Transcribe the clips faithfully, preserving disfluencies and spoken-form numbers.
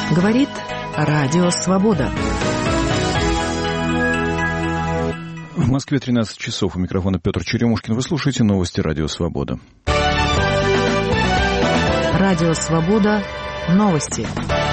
Говорит Радио Свобода. В Москве тринадцать часов. У микрофона Петр Черемушкин. Вы слушаете новости Радио Свобода. Радио Свобода. Новости.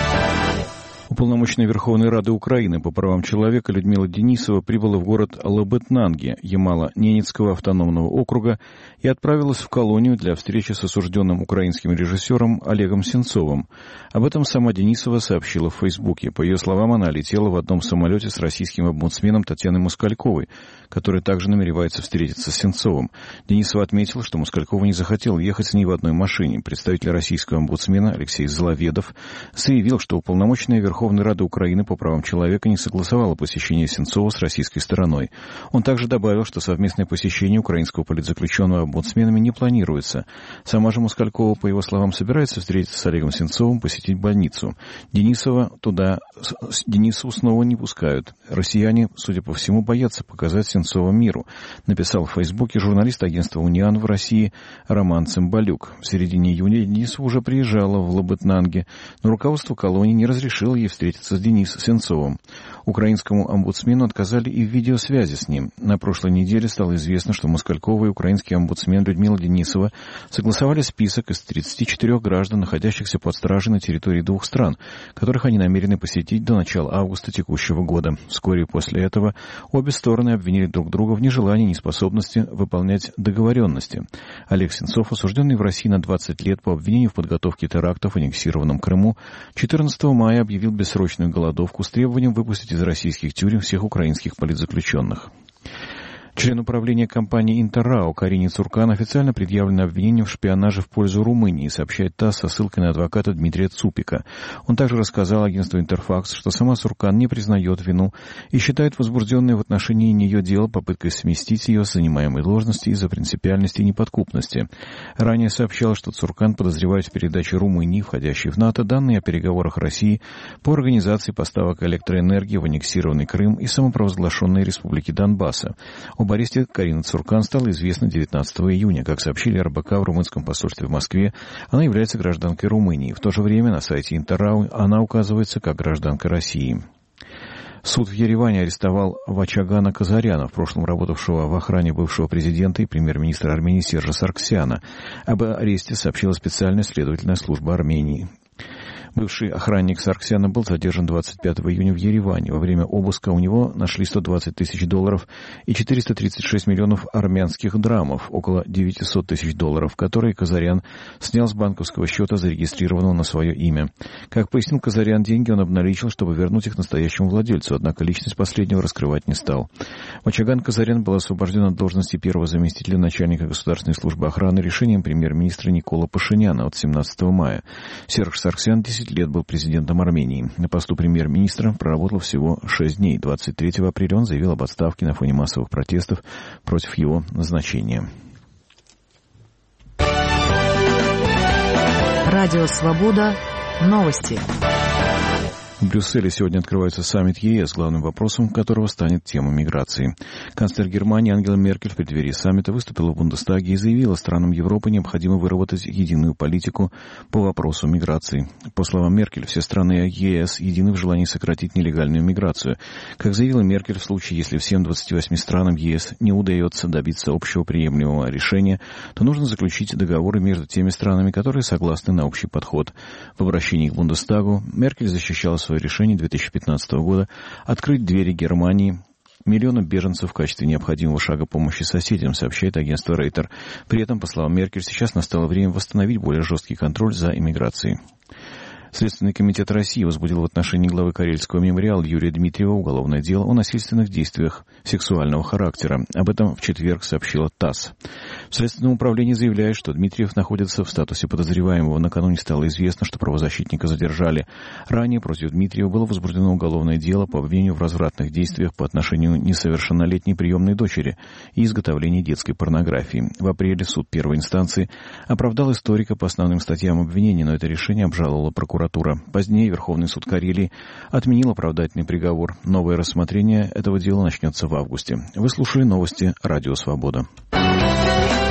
Уполномоченная Верховной Рады Украины по правам человека Людмила Денисова прибыла в город Лабытнанги Ямало-Ненецкого автономного округа и отправилась в колонию для встречи с осужденным украинским режиссером Олегом Сенцовым. Об этом сама Денисова сообщила в Фейсбуке. По ее словам, она летела в одном самолете с российским омбудсменом Татьяной Москальковой, которая также намеревается встретиться с Сенцовым. Денисова отметила, что Москалькова не захотела ехать с ней в одной машине. Представитель российского омбудсмена Алексей Зловедов заявил, что уполномоченная Верховной Рады Украины по правам человека не согласовала посещение Сенцова с российской стороной. Он также добавил, что совместное посещение украинского политзаключенного омбудсменами не планируется. Сама же Москалькова, по его словам, собирается встретиться с Олегом Сенцовым, посетить больницу. Денисова туда, Денисову снова не пускают. Россияне, судя по всему, боятся показать Сенцова миру, написал в Фейсбуке журналист агентства «Униан» в России Роман Цымбалюк. В середине июня Денисова уже приезжала в Лабытнанги, но руководство колонии не разрешило ей встретиться с Денисом Сенцовым. Украинскому омбудсмену отказали и в видеосвязи с ним. На прошлой неделе стало известно, что Москалькова и украинский омбудсмен Людмила Денисова согласовали список из тридцати четырёх граждан, находящихся под стражей на территории двух стран, которых они намерены посетить до начала августа текущего года. Вскоре после этого обе стороны обвинили друг друга в нежелании и неспособности выполнять договоренности. Олег Сенцов, осужденный в России на двадцать лет по обвинению в подготовке терактов в аннексированном Крыму, четырнадцатого мая объявил бессрочную голодовку с требованием выпустить из российских тюрем всех украинских политзаключенных. Член управления компании «Интеррао» Карине Цуркан официально предъявлено обвинение в шпионаже в пользу Румынии, сообщает ТАСС со ссылкой на адвоката Дмитрия Цупика. Он также рассказал агентству «Интерфакс», что сама Цуркан не признает вину и считает возбужденное в отношении нее дело попыткой сместить ее с занимаемой должности из-за принципиальности и неподкупности. Ранее сообщалось, что Цуркан подозревает в передаче Румынии, входящей в НАТО, данные о переговорах России по организации поставок электроэнергии в аннексированный Крым и самопровозглашенной республике Донбасса. Об аресте Карины Цуркан стало известно девятнадцатого июня. Как сообщили эр бэ ка в румынском посольстве в Москве, она является гражданкой Румынии. В то же время на сайте Интеррау она указывается как гражданка России. Суд в Ереване арестовал Вачагана Казаряна, в прошлом работавшего в охране бывшего президента и премьер-министра Армении Сержа Саргсяна. Об аресте сообщила специальная следовательная служба Армении. Бывший охранник Саргсяна был задержан двадцать пятого июня в Ереване. Во время обыска у него нашли сто двадцать тысяч долларов и четыреста тридцать шесть миллионов армянских драмов, около девятьсот тысяч долларов, которые Казарян снял с банковского счета, зарегистрированного на свое имя. Как пояснил Казарян, деньги он обналичил, чтобы вернуть их настоящему владельцу, однако личность последнего раскрывать не стал. Вачаган Казарян был освобожден от должности первого заместителя начальника государственной службы охраны решением премьер-министра Никола Пашиняна от семнадцатого мая. Серж Саргсян десять лет был президентом Армении. На посту премьер-министра проработал всего шесть дней. двадцать третьего апреля он заявил об отставке на фоне массовых протестов против его назначения. Радио Свобода. Новости. В Брюсселе сегодня открывается саммит е эс, главным вопросом которого станет тема миграции. Канцлер Германии Ангела Меркель в преддверии саммита выступила в Бундестаге и заявила, странам Европы необходимо выработать единую политику по вопросу миграции. По словам Меркель, все страны е эс едины в желании сократить нелегальную миграцию. Как заявила Меркель, в случае, если всем двадцати восьми странам е эс не удается добиться общего приемлемого решения, то нужно заключить договоры между теми странами, которые согласны на общий подход. В обращении к Бундестагу Меркель защищала свое решение две тысячи пятнадцатого года открыть двери Германии миллионам беженцев в качестве необходимого шага помощи соседям, сообщает агентство Рейтер. При этом, по словам Меркель, сейчас настало время восстановить более жесткий контроль за иммиграцией. Следственный комитет России возбудил в отношении главы Карельского мемориала Юрия Дмитриева уголовное дело о насильственных действиях сексуального характера. Об этом в четверг сообщила ТАСС. В Следственном управлении заявляют, что Дмитриев находится в статусе подозреваемого. Накануне стало известно, что правозащитника задержали. Ранее против Дмитриева было возбуждено уголовное дело по обвинению в развратных действиях по отношению к несовершеннолетней приемной дочери и изготовлении детской порнографии. В апреле суд первой инстанции оправдал историка по основным статьям обвинения, но это решение обжаловала прокуратура. Позднее Верховный суд Карелии отменил оправдательный приговор. Новое рассмотрение этого дела начнется в августе. Вы слушали новости Радио Свобода.